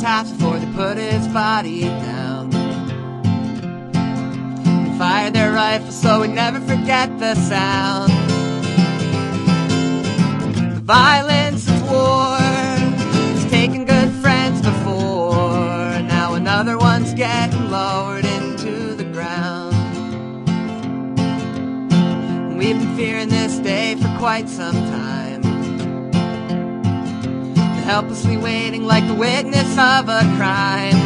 taps before they put his body down. They fired their rifles so we'd never forget the sound. The violence of war has taken good friends before. Now another one's getting lowered into the ground. We've been fearing this day for quite some time, helplessly waiting like the witness of a crime.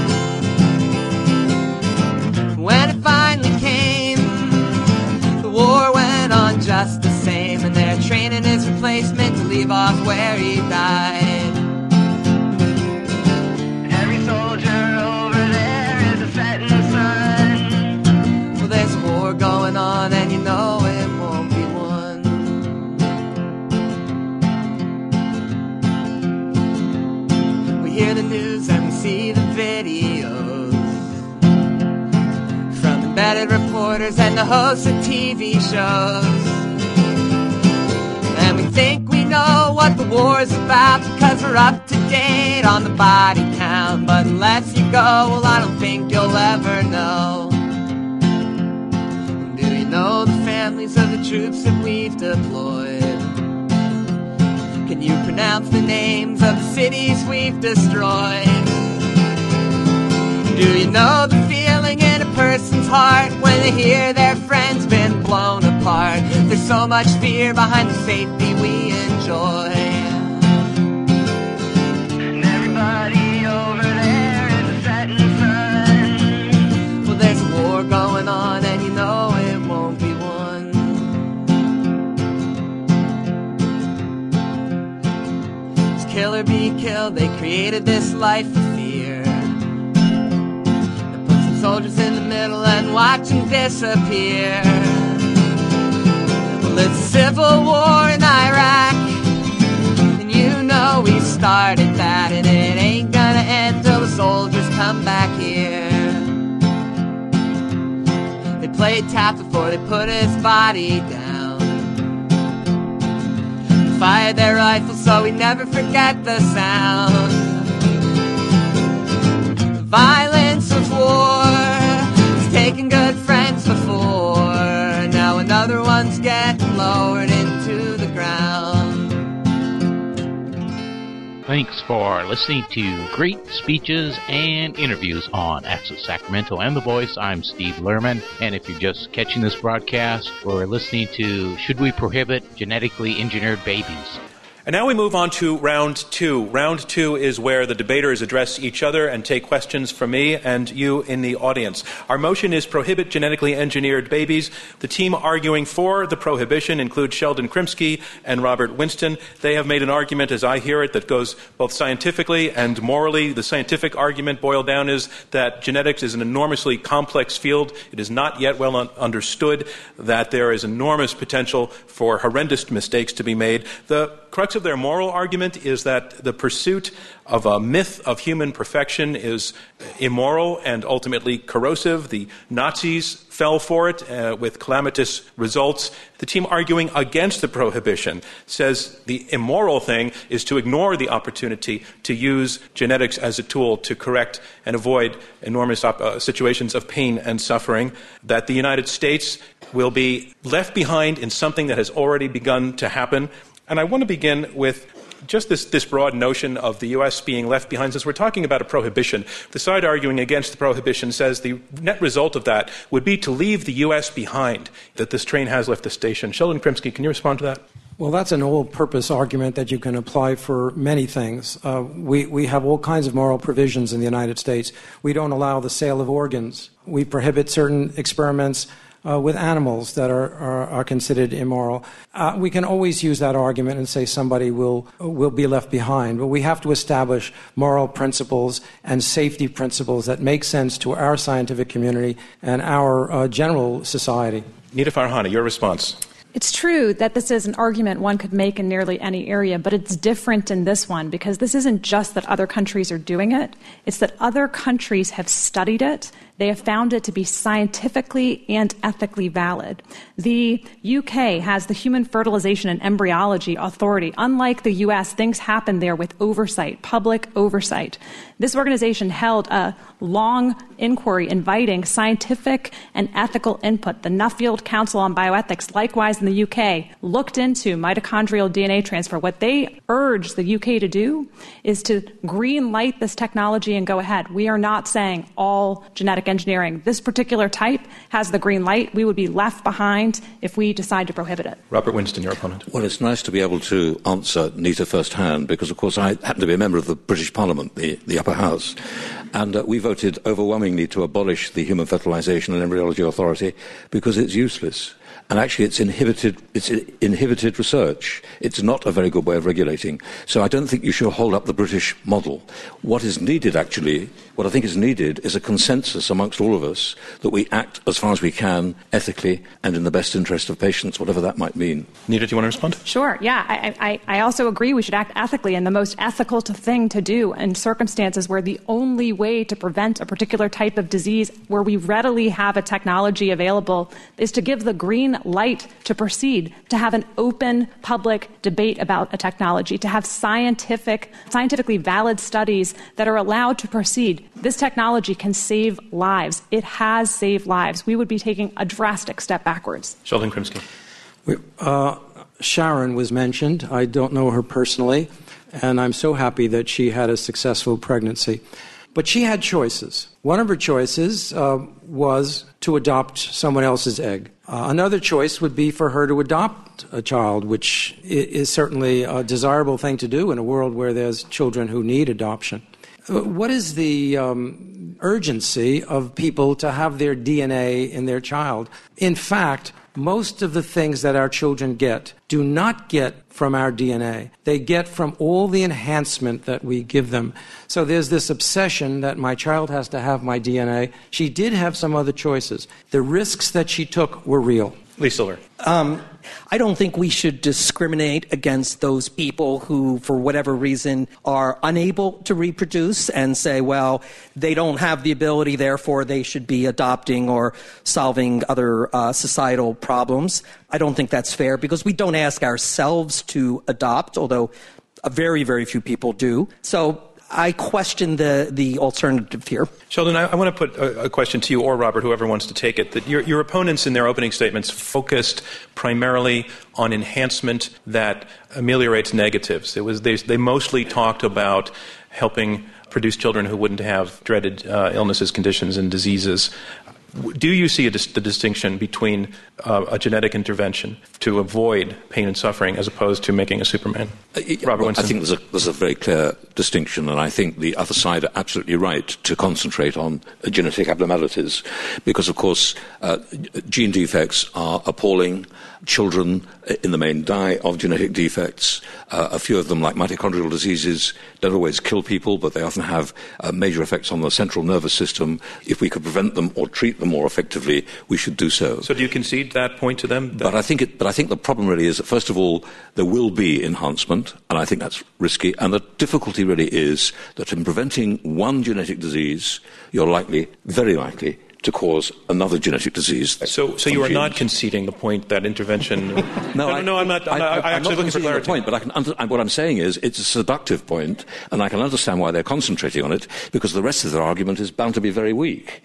When it finally came, the war went on just the same, and they're training his replacement to leave off where he died. Every soldier over there is a setting sun. Well, there's a war going on and you know it won't be won. We hear the news and we see the videos from embedded reporters and the hosts of TV shows. And we think we know what the war's about because we're up to date on the body count. But unless you go, well, I don't think you'll ever know. Do you know the families of the troops that we've deployed? Can you pronounce the names of the cities we've destroyed? Do you know the feeling in a person's heart when they hear their friend's been blown apart? There's so much fear behind the safety we enjoy. And everybody over there is a setting sun. Well, there's a war going on and you know it won't be won. It's kill or be killed, they created this life of fear. Soldiers in the middle and watch them disappear. Well, it's a civil war in Iraq, and you know we started that, and it ain't gonna end till the soldiers come back here. They played tap before they put his body down. They fired their rifles so we never forget the sound. The violence of war has taken good friends before. Now another one's getting lowered into the ground. Thanks for listening to great speeches and interviews on Access Sacramento and The Voice. I'm Steve Lerman, and if you're just catching this broadcast, we're listening to Should We Prohibit Genetically Engineered Babies? And now we move on to round two. Round two is where the debaters address each other and take questions from me and you in the audience. Our motion is prohibit genetically engineered babies. The team arguing for the prohibition includes Sheldon Krimsky and Robert Winston. They have made an argument, as I hear it, that goes both scientifically and morally. The scientific argument boiled down is that genetics is an enormously complex field. It is not yet well understood, that there is enormous potential for horrendous mistakes to be made. The crux of their moral argument is that the pursuit of a myth of human perfection is immoral and ultimately corrosive. The Nazis fell for it with calamitous results. The team arguing against the prohibition says the immoral thing is to ignore the opportunity to use genetics as a tool to correct and avoid enormous situations of pain and suffering, that the United States will be left behind in something that has already begun to happen. And I want to begin with just this broad notion of the U.S. being left behind. Since we're talking about a prohibition, the side arguing against the prohibition says the net result of that would be to leave the U.S. behind, that this train has left the station. Sheldon Krimsky, can you respond to that? Well, that's an all-purpose argument that you can apply for many things. We have all kinds of moral provisions in the United States. We don't allow the sale of organs. We prohibit certain experiments with animals that are considered immoral. We can always use that argument and say somebody will be left behind, but we have to establish moral principles and safety principles that make sense to our scientific community and our general society. Nita Farahany, your response. It's true that this is an argument one could make in nearly any area, but it's different in this one because this isn't just that other countries are doing it. It's that other countries have studied it. They have found it to be scientifically and ethically valid. The UK has the Human Fertilization and Embryology Authority. Unlike the US, things happen there with oversight, public oversight. This organization held a long inquiry inviting scientific and ethical input. The Nuffield Council on Bioethics, likewise in the UK, looked into mitochondrial DNA transfer. What they urged the UK to do is to green light this technology and go ahead. We are not saying all genetic engineering. This particular type has the green light. We would be left behind if we decide to prohibit it. Robert Winston, your opponent. Well, it's nice to be able to answer Nita firsthand because, of course, I happen to be a member of the British Parliament, the upper house, and we voted overwhelmingly to abolish the Human Fertilization and Embryology Authority because it's useless. And actually, it's inhibited research. It's not a very good way of regulating. So I don't think you should hold up the British model. What is needed, actually, what I think is needed is a consensus amongst all of us that we act as far as we can ethically and in the best interest of patients, whatever that might mean. Nita, do you want to respond? Sure. Yeah, I also agree we should act ethically, and the most ethical thing to do in circumstances where the only way to prevent a particular type of disease, where we readily have a technology available, is to give the green light to proceed, to have an open public debate about a technology, to have scientifically valid studies that are allowed to proceed. This technology can save lives. It has saved lives. We would be taking a drastic step backwards. Sheldon Krimsky. Sharon was mentioned. I don't know her personally, and I'm so happy that she had a successful pregnancy. But she had choices. One of her choices was to adopt someone else's egg. Another choice would be for her to adopt a child, which is certainly a desirable thing to do in a world where there's children who need adoption. What is the urgency of people to have their DNA in their child? In fact, most of the things that our children get do not get from our DNA. They get from all the enhancement that we give them. So there's this obsession that my child has to have my DNA. She did have some other choices. The risks that she took were real. Lee Silver. I don't think we should discriminate against those people who, for whatever reason, are unable to reproduce and say, well, they don't have the ability, therefore they should be adopting or solving other societal problems. I don't think that's fair because we don't ask ourselves to adopt, although very, very few people do. So I question the alternative here. Sheldon, I want to put a question to you or Robert, whoever wants to take it. That your opponents in their opening statements focused primarily on enhancement that ameliorates negatives. They mostly talked about helping produce children who wouldn't have dreaded illnesses, conditions, and diseases. Do you see the distinction between a genetic intervention to avoid pain and suffering as opposed to making a Superman? Robert Winston. I think there's a very clear distinction, and I think the other side are absolutely right to concentrate on genetic abnormalities because, of course, gene defects are appalling. Children, in the main, die of genetic defects. A few of them, like mitochondrial diseases, don't always kill people, but they often have major effects on the central nervous system. If we could prevent them or treat them more effectively, we should do so. So do you concede that point to them? But I think the problem really is that, first of all, there will be enhancement, and I think that's risky. And the difficulty really is that in preventing one genetic disease, you're likely, very likely, to cause another genetic disease. So you are not conceding the point that intervention... No, I'm not. I'm actually looking for clarity. The point, but what I'm saying is it's a seductive point, and I can understand why they're concentrating on it, because the rest of their argument is bound to be very weak.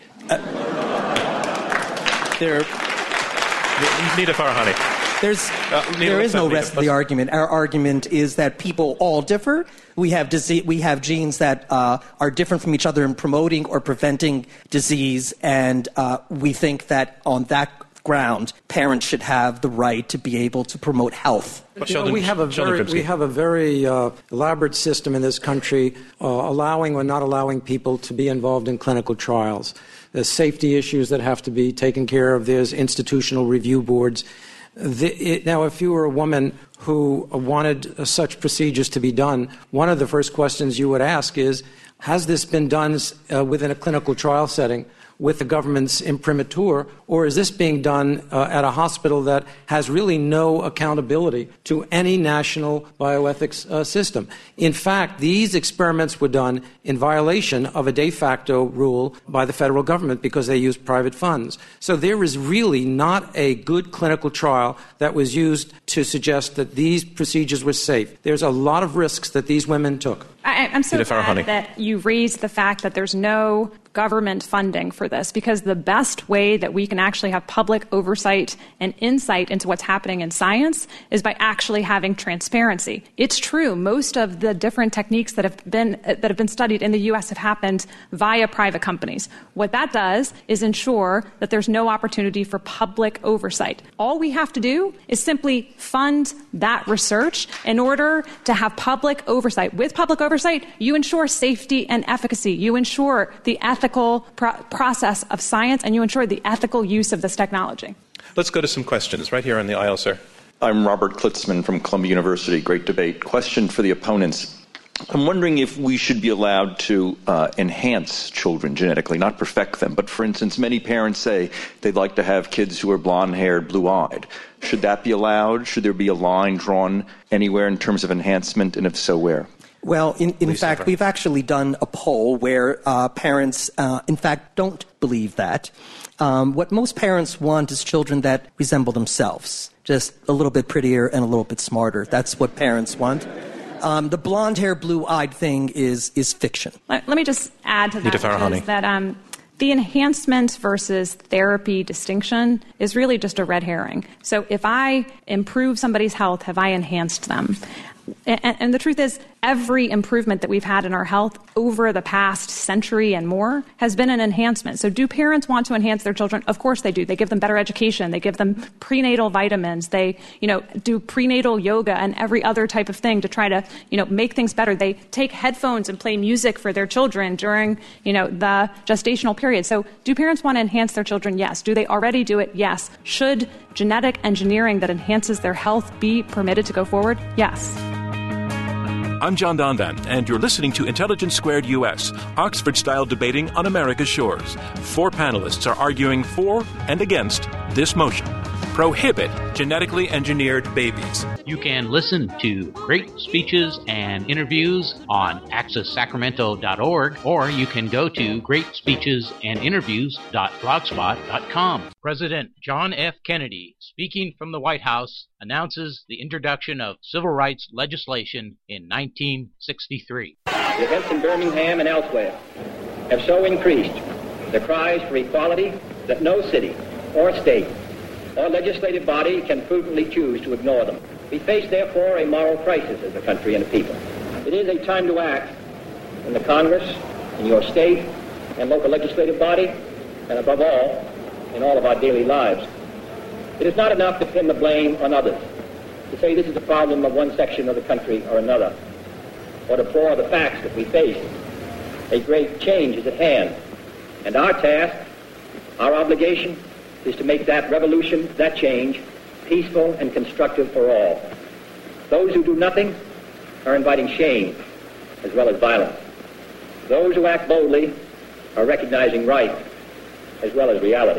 Nita Farahani. There is no rest of the argument. Our argument is that people all differ. We have genes that are different from each other in promoting or preventing disease, and we think that on that ground, parents should have the right to be able to promote health. We have a very elaborate system in this country allowing or not allowing people to be involved in clinical trials. There's safety issues that have to be taken care of. There's institutional review boards. Now, if you were a woman who wanted such procedures to be done, one of the first questions you would ask is, has this been done within a clinical trial setting? with the government's imprimatur, or is this being done at a hospital that has really no accountability to any national bioethics system? In fact, these experiments were done in violation of a de facto rule by the federal government because they used private funds. So there is really not a good clinical trial that was used to suggest that these procedures were safe. There's a lot of risks that these women took. I'm so glad that you raised the fact that there's no government funding for this, because the best way that we can actually have public oversight and insight into what's happening in science is by actually having transparency. It's true, most of the different techniques that have been studied in the U.S. have happened via private companies. What that does is ensure that there's no opportunity for public oversight. All we have to do is simply fund that research in order to have public oversight. With public oversight, you ensure safety and efficacy. You ensure the ethical process of science, and you ensure the ethical use of this technology. Let's go to some questions right here on the aisle, sir. I'm Robert Klitzman from Columbia University. Great debate. Question for the opponents. I'm wondering if we should be allowed to enhance children genetically, not perfect them. But for instance, many parents say they'd like to have kids who are blonde-haired, blue-eyed. Should that be allowed? Should there be a line drawn anywhere in terms of enhancement, and if so, where? Well, in fact, we've actually done a poll where parents, in fact, don't believe that. What most parents want is children that resemble themselves, just a little bit prettier and a little bit smarter. That's what parents want. The blonde hair, blue-eyed thing is fiction. Let me just add to that, the enhancement versus therapy distinction is really just a red herring. So if I improve somebody's health, have I enhanced them? And the truth is, every improvement that we've had in our health over the past century and more has been an enhancement. So do parents want to enhance their children? Of course they do. They give them better education. They give them prenatal vitamins. They, do prenatal yoga and every other type of thing to try to, make things better. They take headphones and play music for their children during, the gestational period. So do parents want to enhance their children? Yes. Do they already do it? Yes. Should genetic engineering that enhances their health be permitted to go forward? Yes. I'm John Donvan, and you're listening to Intelligence Squared US, Oxford-style debating on America's shores. 4 panelists are arguing for and against this motion. Prohibit genetically engineered babies. You can listen to great speeches and interviews on accesssacramento.org, or you can go to greatspeechesandinterviews.blogspot.com. President John F. Kennedy, speaking from the White House, announces the introduction of civil rights legislation in 1963. The events in Birmingham and elsewhere have so increased the cries for equality that no city or state or legislative body can prudently choose to ignore them. We face, therefore, a moral crisis as a country and a people. It is a time to act in the Congress, in your state and local legislative body, and above all, in all of our daily lives. It is not enough to pin the blame on others, to say this is a problem of one section of the country or another, or to pour the facts that we face. A great change is at hand, and our task, our obligation, is to make that revolution, that change, peaceful and constructive for all. Those who do nothing are inviting shame as well as violence. Those who act boldly are recognizing right as well as reality.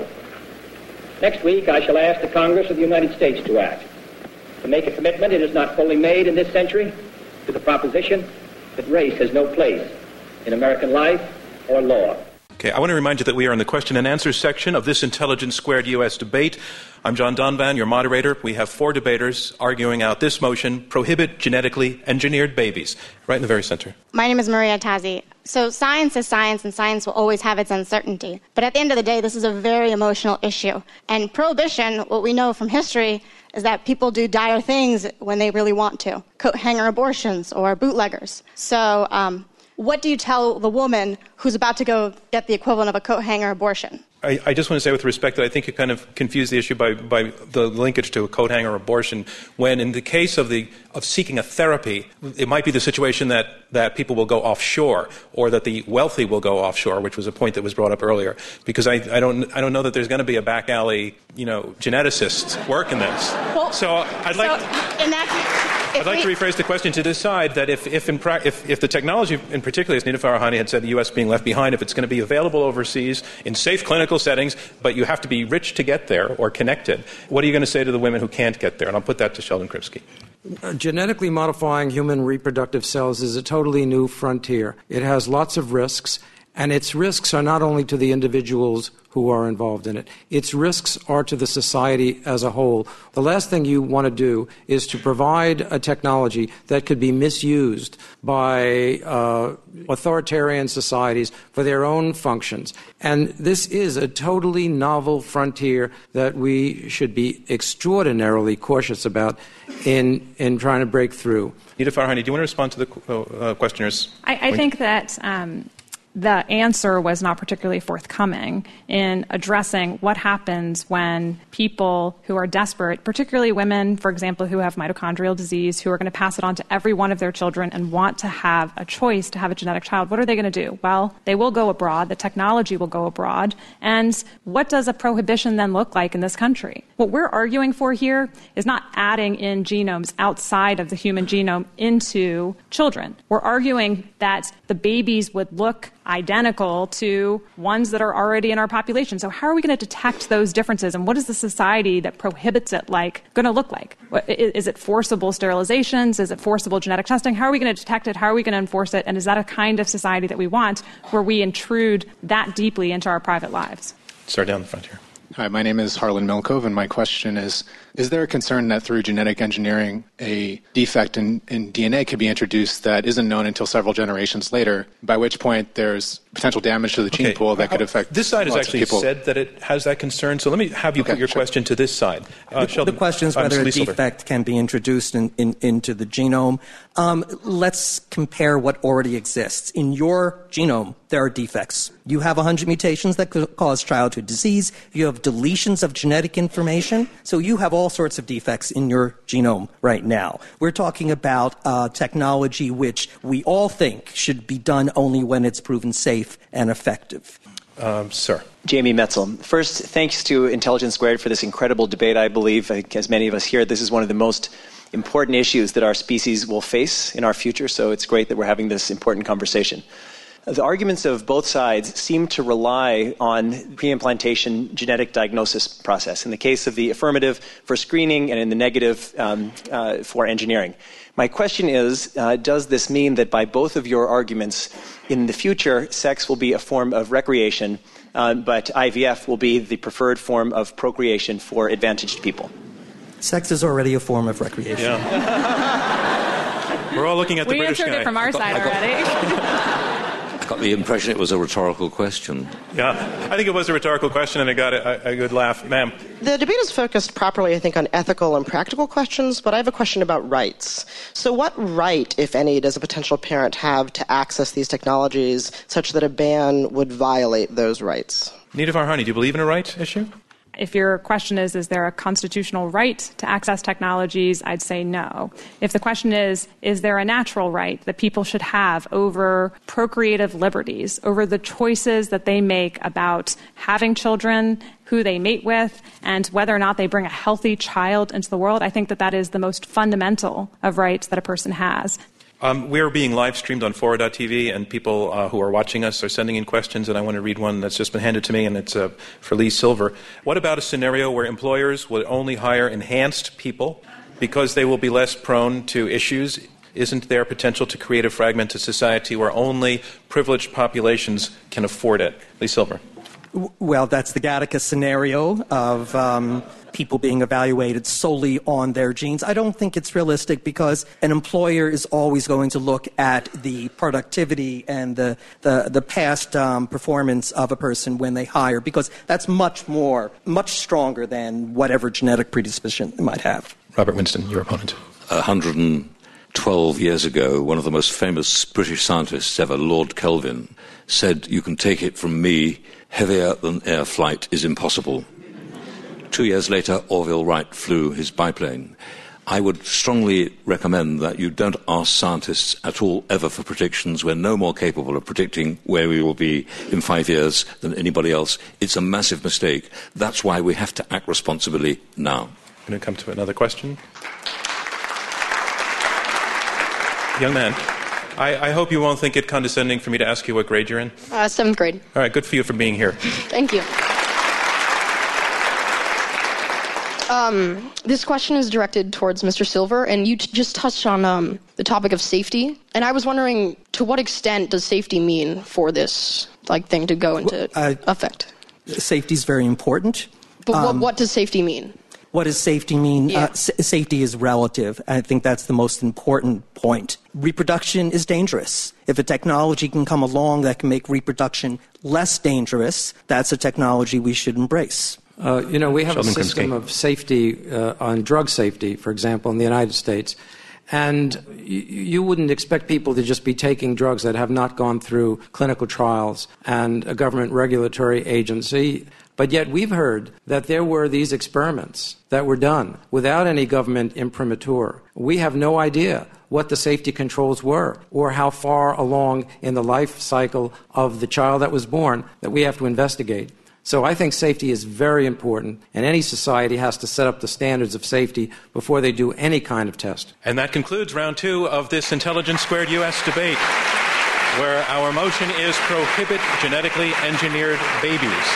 Next week, I shall ask the Congress of the United States to act, to make a commitment it has not fully made in this century to the proposition that race has no place in American life or law. Okay, I want to remind you that we are in the question and answer section of this Intelligence Squared U.S. debate. I'm John Donvan, your moderator. We have 4 debaters arguing out this motion, prohibit genetically engineered babies, right in the very center. My name is Maria Tazi. So science is science, and science will always have its uncertainty. But at the end of the day, this is a very emotional issue. And prohibition, what we know from history, is that people do dire things when they really want to. Coat hanger abortions or bootleggers. So what do you tell the woman who's about to go get the equivalent of a coat hanger abortion? I just want to say with respect that I think you kind of confuse the issue by the linkage to a coat hanger abortion, when in the case of seeking a therapy, it might be the situation that people will go offshore, or that the wealthy will go offshore, which was a point that was brought up earlier. Because I don't know that there's going to be a back alley, geneticist work in this. Well, so I'd like. In that case, I'd like to rephrase the question to this side, that if the technology, in particular, as Nita Farahany had said, the U.S. being left behind, if it's going to be available overseas in safe clinical settings, but you have to be rich to get there or connected, what are you going to say to the women who can't get there? And I'll put that to Sheldon Kripke. Genetically modifying human reproductive cells is a totally new frontier. It has lots of risks, and its risks are not only to the individuals who are involved in it. Its risks are to the society as a whole. The last thing you want to do is to provide a technology that could be misused by authoritarian societies for their own functions. And this is a totally novel frontier that we should be extraordinarily cautious about in trying to break through. Nita Farahany, do you want to respond to the questioners? I think that the answer was not particularly forthcoming in addressing what happens when people who are desperate, particularly women, for example, who have mitochondrial disease, who are going to pass it on to every one of their children and want to have a choice to have a genetic child, what are they going to do? Well, they will go abroad. The technology will go abroad. And what does a prohibition then look like in this country? What we're arguing for here is not adding in genomes outside of the human genome into children. We're arguing that the babies would look identical to ones that are already in our population. So how are we going to detect those differences, and what is the society that prohibits it going to look like? Is it forcible sterilizations? Is it forcible genetic testing? How are we going to detect it? How are we going to enforce it? And is that a kind of society that we want, where we intrude that deeply into our private lives? Start down the front here. Hi, my name is Harlan Milkov, and my question is there a concern that through genetic engineering, a defect in DNA could be introduced that isn't known until several generations later, by which point there's potential damage to the gene pool that could affect this side has lots actually of people? said that it has that concern, so let me have you put your question to this side. The question is whether a defect can be introduced into the genome. Let's compare what already exists. In your genome, there are defects. You have 100 mutations that could cause childhood disease. You have deletions of genetic information. So you have all sorts of defects in your genome right now. We're talking about technology which we all think should be done only when it's proven safe and effective. Sir. Jamie Metzel. First, thanks to Intelligence Squared for this incredible debate. I believe, as many of us here, this is one of the most important issues that our species will face in our future, so it's great that we're having this important conversation. The arguments of both sides seem to rely on pre-implantation genetic diagnosis process. In the case of the affirmative for screening and in the negative for engineering. My question is, does this mean that by both of your arguments, in the future, sex will be a form of recreation, but IVF will be the preferred form of procreation for advantaged people? Sex is already a form of recreation. Yeah. We're all looking at the British guy. We answered it from our side already. I got the impression it was a rhetorical question. Yeah, I think it was a rhetorical question, and it got a good laugh. Ma'am. The debate is focused properly, I think, on ethical and practical questions, but I have a question about rights. So what right, if any, does a potential parent have to access these technologies such that a ban would violate those rights? Nita Farahany, do you believe in a right issue? If your question is there a constitutional right to access technologies, I'd say no. If the question is there a natural right that people should have over procreative liberties, over the choices that they make about having children, who they mate with, and whether or not they bring a healthy child into the world, I think that is the most fundamental of rights that a person has. We're being live streamed on Fora.tv, and people who are watching us are sending in questions, and I want to read one that's just been handed to me, and it's for Lee Silver. What about a scenario where employers will only hire enhanced people because they will be less prone to issues? Isn't there potential to create a fragmented society where only privileged populations can afford it? Lee Silver. Well, that's the Gattaca scenario of people being evaluated solely on their genes. I don't think it's realistic because an employer is always going to look at the productivity and the past performance of a person when they hire, because that's much stronger than whatever genetic predisposition they might have. Robert Winston, your opponent. 112 years ago, one of the most famous British scientists ever, Lord Kelvin, said, "You can take it from me, heavier than air flight is impossible." 2 years later, Orville Wright flew his biplane. I would strongly recommend that you don't ask scientists at all ever for predictions. We're no more capable of predicting where we will be in 5 years than anybody else. It's a massive mistake. That's why we have to act responsibly now. I'm going to come to another question. Young man, I hope you won't think it condescending for me to ask you what grade you're in. 7th grade. All right, good for you for being here. Thank you. This question is directed towards Mr. Silver, and you just touched on the topic of safety. And I was wondering, to what extent does safety mean for this thing to go into effect? Safety is very important. But what does safety mean? What does safety mean? Yeah. Safety is relative. I think that's the most important point. Reproduction is dangerous. If a technology can come along that can make reproduction less dangerous, that's a technology we should embrace. We have a system of safety on drug safety, for example, in the United States. And you wouldn't expect people to just be taking drugs that have not gone through clinical trials and a government regulatory agency. But yet we've heard that there were these experiments that were done without any government imprimatur. We have no idea what the safety controls were or how far along in the life cycle of the child that was born that we have to investigate. So I think safety is very important, and any society has to set up the standards of safety before they do any kind of test. And that concludes round 2 of this Intelligence Squared U.S. debate, where our motion is prohibit genetically engineered babies.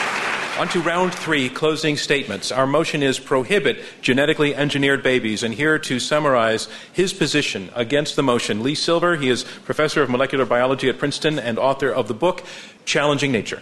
On to round 3, closing statements. Our motion is prohibit genetically engineered babies. And here to summarize his position against the motion, Lee Silver. He is professor of molecular biology at Princeton and author of the book Challenging Nature.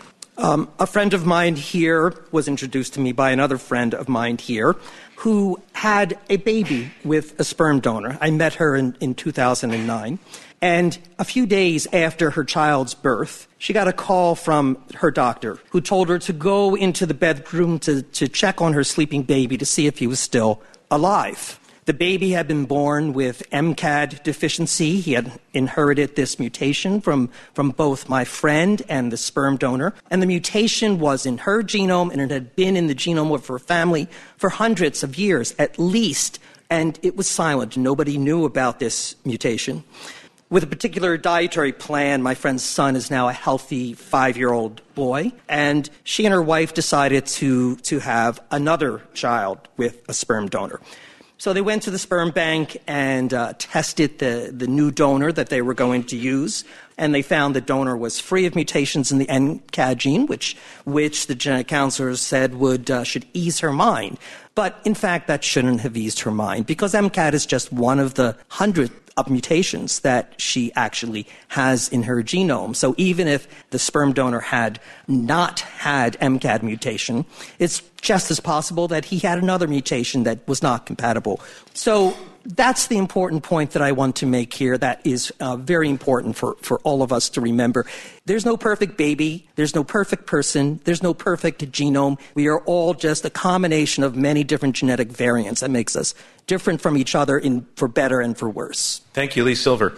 A friend of mine here was introduced to me by another friend of mine here who had a baby with a sperm donor. I met her in 2009. And a few days after her child's birth, she got a call from her doctor who told her to go into the bedroom to check on her sleeping baby to see if he was still alive. The baby had been born with MCAD deficiency. He had inherited this mutation from both my friend and the sperm donor. And the mutation was in her genome, and it had been in the genome of her family for hundreds of years at least. And it was silent. Nobody knew about this mutation. With a particular dietary plan, my friend's son is now a healthy 5-year-old boy, and she and her wife decided to have another child with a sperm donor. So they went to the sperm bank and tested the new donor that they were going to use, and they found the donor was free of mutations in the MCAD gene, which the genetic counselors said should ease her mind. But in fact, that shouldn't have eased her mind, because MCAD is just one of the 100 of mutations that she actually has in her genome. So even if the sperm donor had not had MCAD mutation, it's just as possible that he had another mutation that was not compatible. So that's the important point that I want to make here that is very important for all of us to remember. There's no perfect baby. There's no perfect person. There's no perfect genome. We are all just a combination of many different genetic variants that makes us different from each other for better and for worse. Thank you, Lee Silver.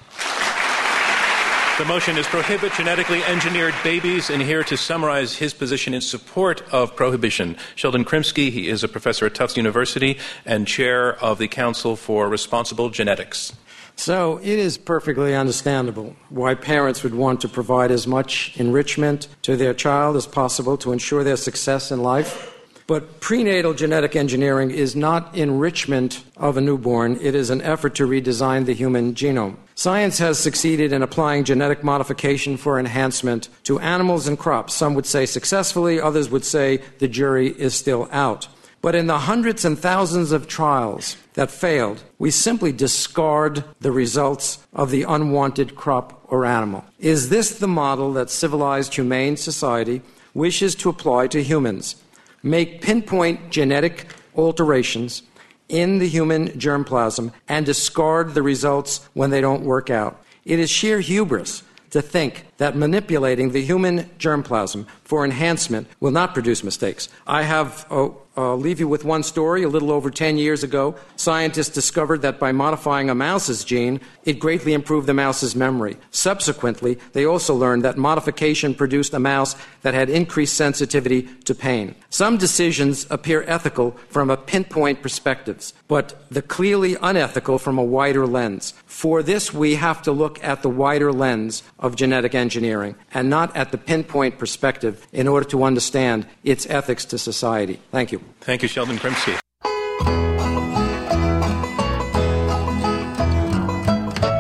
The motion is prohibit genetically engineered babies, and here to summarize his position in support of prohibition, Sheldon Krimsky. He is a professor at Tufts University and chair of the Council for Responsible Genetics. So it is perfectly understandable why parents would want to provide as much enrichment to their child as possible to ensure their success in life. But prenatal genetic engineering is not enrichment of a newborn. It is an effort to redesign the human genome. Science has succeeded in applying genetic modification for enhancement to animals and crops. Some would say successfully, others would say the jury is still out. But in the hundreds and thousands of trials that failed, we simply discard the results of the unwanted crop or animal. Is this the model that civilized, humane society wishes to apply to humans? Make pinpoint genetic alterations in the human germplasm and discard the results when they don't work out. It is sheer hubris to think that manipulating the human germplasm for enhancement will not produce mistakes. I'll leave you with one story. A little over 10 years ago, scientists discovered that by modifying a mouse's gene, it greatly improved the mouse's memory. Subsequently, they also learned that modification produced a mouse that had increased sensitivity to pain. Some decisions appear ethical from a pinpoint perspective, but they're clearly unethical from a wider lens. For this, we have to look at the wider lens of genetic engineering and not at the pinpoint perspective in order to understand its ethics to society. Thank you. Thank you, Sheldon Krimsky.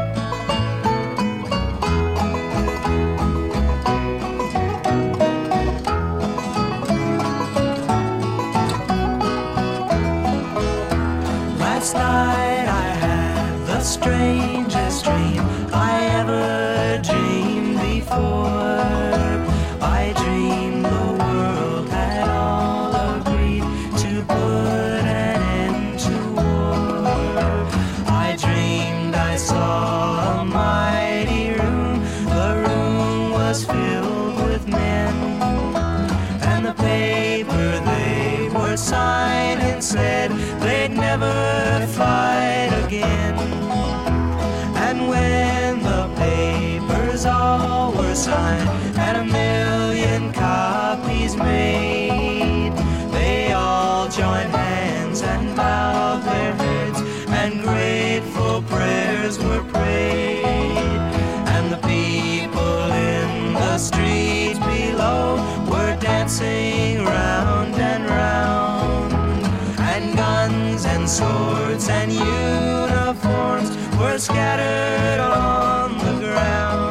and said they'd never fight again. And when the papers all were signed and 1,000,000 copies made, they all joined hands and bowed their heads, and grateful prayers were prayed. And the people in the street below were dancing round and round, and guns and swords and uniforms were scattered on the ground.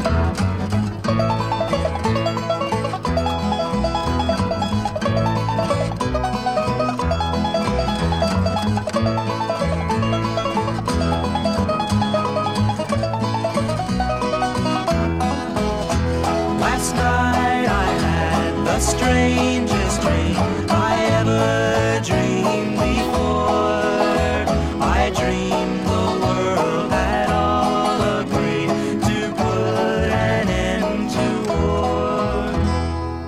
Last night I had the strangest dream I ever dreamed before. I dreamed the world had all agreed to put an end to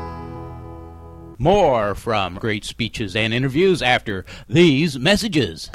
war. More from Great Speeches and Interviews after these messages.